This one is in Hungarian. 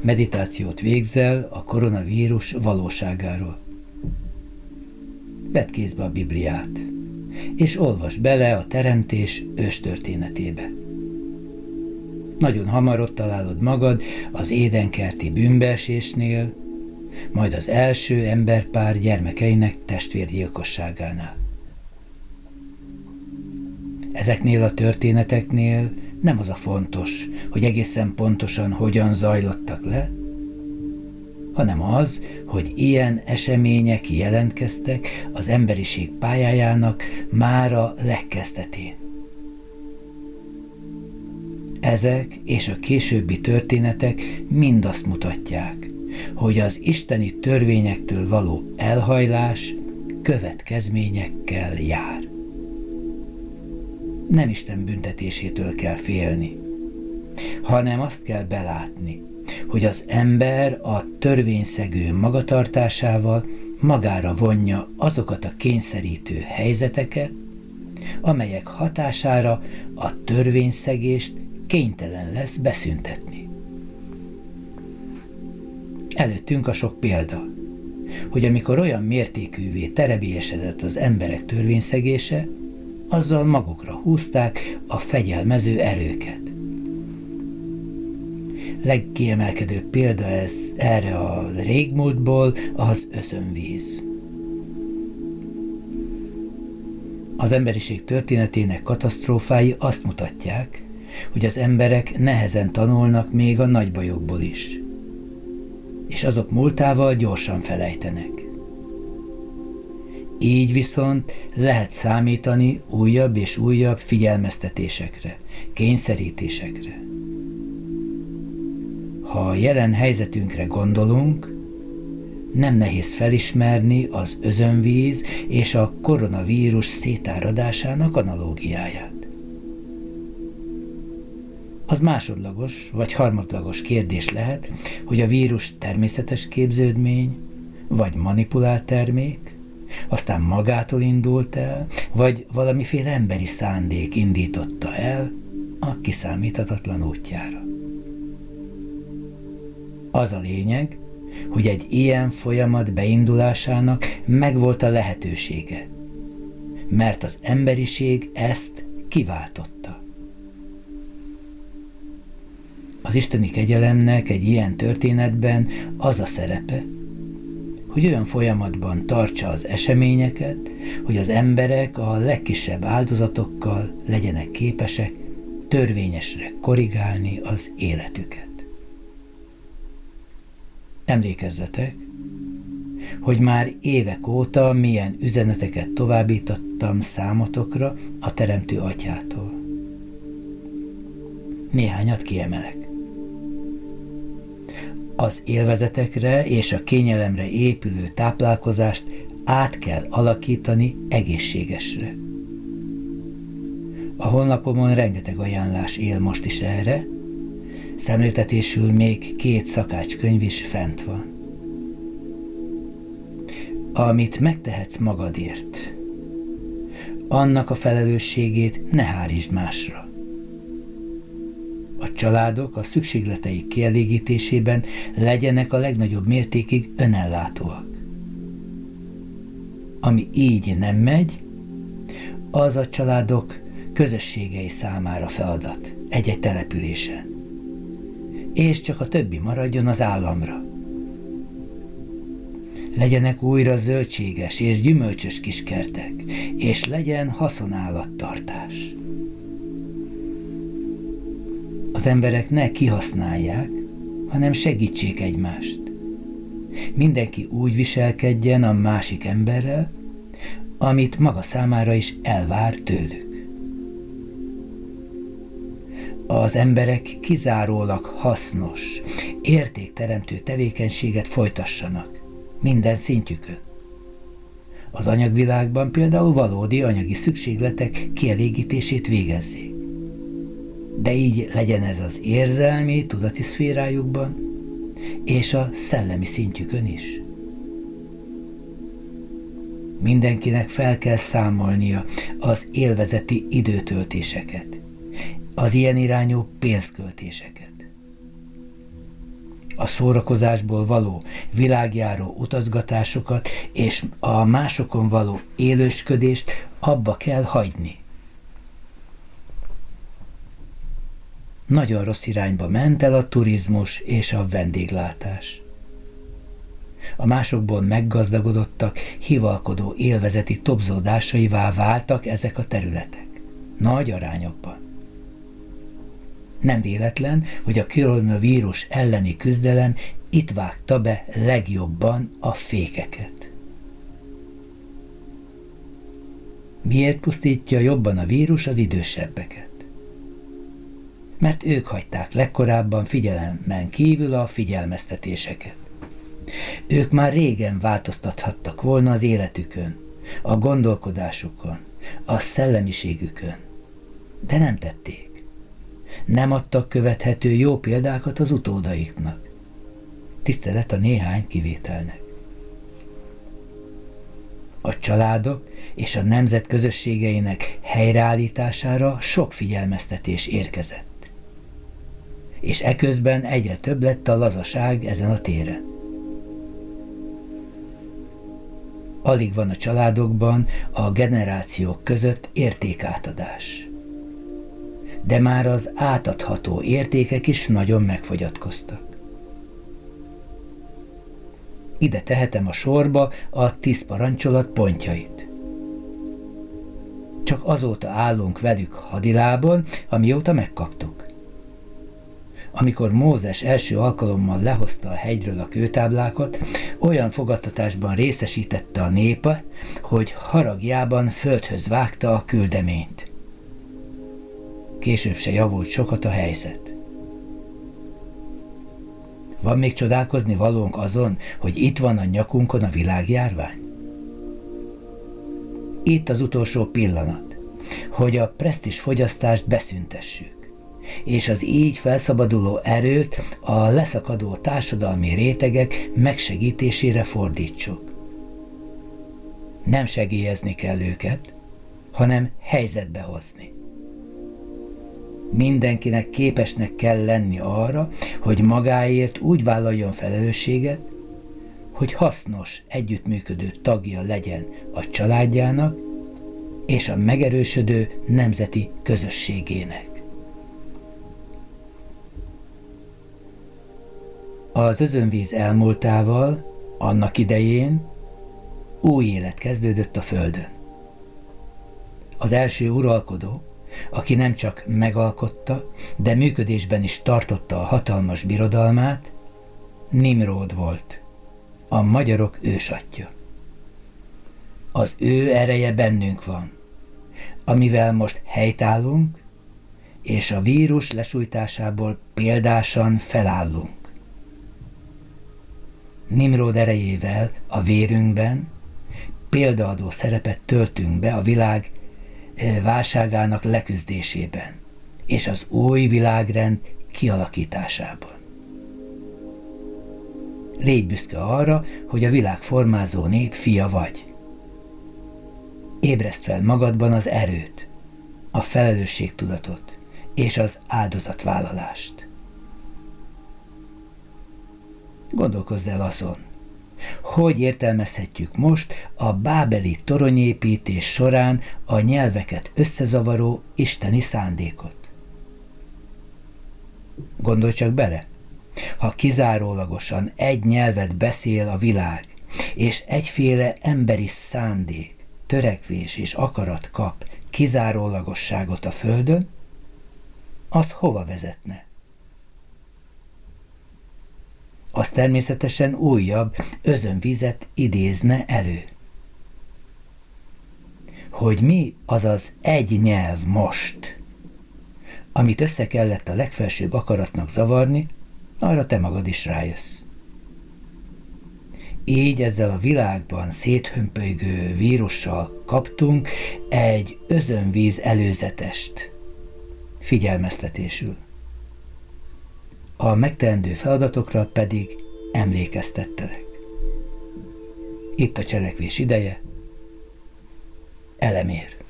Meditációt végzel a koronavírus valóságáról. Vedd kézbe a Bibliát, és olvasd bele a teremtés őstörténetébe. Nagyon hamar ott találod magad az édenkerti bűnbeesésnél, majd az első emberpár gyermekeinek testvérgyilkosságánál. Ezeknél a történeteknél nem az a fontos, hogy egészen pontosan hogyan zajlottak le, hanem az, hogy ilyen események jelentkeztek az emberiség pályájának már a legkezdetén. Ezek és a későbbi történetek mind azt mutatják, hogy az isteni törvényektől való elhajlás következményekkel jár. Nem Isten büntetésétől kell félni, hanem azt kell belátni, hogy az ember a törvényszegő magatartásával magára vonja azokat a kényszerítő helyzeteket, amelyek hatására a törvényszegést kénytelen lesz beszüntetni. Előttünk a sok példa, hogy amikor olyan mértékűvé terebélyesedett az emberek törvényszegése, azzal magukra húzták a fegyelmező erőket. Legkiemelkedőbb példa ez erre a régmúltból az özönvíz. Az emberiség történetének katasztrófái azt mutatják, hogy az emberek nehezen tanulnak még a nagy bajokból is, és azok múltával gyorsan felejtenek. Így viszont lehet számítani újabb és újabb figyelmeztetésekre, kényszerítésekre. Ha a jelen helyzetünkre gondolunk, nem nehéz felismerni az özönvíz és a koronavírus szétáradásának analógiáját. Az másodlagos vagy harmadlagos kérdés lehet, hogy a vírus természetes képződmény, vagy manipulált termék, aztán magától indult el, vagy valamiféle emberi szándék indította el a kiszámíthatatlan útjára. Az a lényeg, hogy egy ilyen folyamat beindulásának megvolt a lehetősége, mert az emberiség ezt kiváltotta. Az isteni kegyelemnek egy ilyen történetben az a szerepe, hogy olyan folyamatban tartsa az eseményeket, hogy az emberek a legkisebb áldozatokkal legyenek képesek törvényesre korrigálni az életüket. Emlékezzetek, hogy már évek óta milyen üzeneteket továbbítottam számotokra a Teremtő Atyától. Néhányat kiemelek. Az élvezetekre és a kényelemre épülő táplálkozást át kell alakítani egészségesre. A honlapomon rengeteg ajánlás él most is erre, szemléltetésül még 2 szakácskönyv is fent van. Amit megtehetsz magadért, annak a felelősségét ne hárítsd másra. A családok a szükségleteik kielégítésében legyenek a legnagyobb mértékig önellátóak. Ami így nem megy, az a családok közösségei számára feladat egy-egy településen, és csak a többi maradjon az államra. Legyenek újra zöldséges és gyümölcsös kiskertek, és legyen haszonállattartás. Az emberek ne kihasználják, hanem segítsék egymást. Mindenki úgy viselkedjen a másik emberrel, amit maga számára is elvár tőlük. Az emberek kizárólag hasznos, értékteremtő tevékenységet folytassanak minden szintjükön. Az anyagvilágban például valódi anyagi szükségletek kielégítését végezzék. De így legyen ez az érzelmi, tudati szférájukban, és a szellemi szintjükön is. Mindenkinek fel kell számolnia az élvezeti időtöltéseket, az ilyen irányú pénzköltéseket. a szórakozásból való világjáró utazgatásokat és a másokon való élősködést abba kell hagyni. Nagyon rossz irányba ment el a turizmus és a vendéglátás. A másokból meggazdagodottak, hivalkodó élvezeti tobzódásaivá váltak ezek a területek. Nagy arányokban. Nem véletlen, hogy a koronavírus elleni küzdelem itt vágta be legjobban a fékeket. Miért pusztítja jobban a vírus az idősebbeket? Mert ők hagyták legkorábban figyelemen kívül a figyelmeztetéseket. Ők már régen változtathattak volna az életükön, a gondolkodásukon, a szellemiségükön, de nem tették. Nem adtak követhető jó példákat az utódaiknak. Tisztelet a néhány kivételnek. A családok és a nemzet közösségeinek helyreállítására sok figyelmeztetés érkezett. És eközben egyre több lett a lazaság ezen a téren. Alig van a családokban a generációk között értékátadás. De már az átadható értékek is nagyon megfogyatkoztak. Ide tehetem a sorba a 10 parancsolat pontjait. Csak azóta állunk velük hadilában, amióta megkaptuk. Amikor Mózes első alkalommal lehozta a hegyről a kőtáblákat, olyan fogadtatásban részesítette a népe, hogy haragjában földhöz vágta a küldeményt. Később se javult sokat a helyzet. Van még csodálkozni valónk azon, hogy itt van a nyakunkon a világjárvány? Itt az utolsó pillanat, hogy a presztízs fogyasztást beszüntessük, és az így felszabaduló erőt a leszakadó társadalmi rétegek megsegítésére fordítsuk. Nem segélyezni kell őket, hanem helyzetbe hozni. Mindenkinek képesnek kell lenni arra, hogy magáért úgy vállaljon felelősséget, hogy hasznos, együttműködő tagja legyen a családjának és a megerősödő nemzeti közösségének. Az özönvíz elmúltával, annak idején új élet kezdődött a földön. Az első uralkodó, aki nem csak megalkotta, de működésben is tartotta a hatalmas birodalmát, Nimród volt, a magyarok ősatja. Az ő ereje bennünk van, amivel most helytállunk, és a vírus lesújtásából példásan felállunk. Nimród erejével a vérünkben példaadó szerepet töltünk be a világ válságának leküzdésében és az új világrend kialakításában. Légy büszke arra, hogy a világ formázó nép fia vagy. Ébreszt fel magadban az erőt, a felelősségtudatot és az áldozatvállalást. Gondolkozz el azon, hogy értelmezhetjük most a bábeli toronyépítés során a nyelveket összezavaró isteni szándékot. Gondolj csak bele, ha kizárólagosan egy nyelvet beszél a világ, és egyféle emberi szándék, törekvés és akarat kap kizárólagosságot a földön, az hova vezetne? Az természetesen újabb özönvizet idézne elő. Hogy mi az az egy nyelv most, amit össze kellett a legfelsőbb akaratnak zavarni, arra te magad is rájössz. Így ezzel a világban széthömpölygő vírussal kaptunk egy özönvíz előzetest, figyelmeztetésül. A megteendő feladatokra pedig emlékeztettelek. Itt a cselekvés ideje, elemér.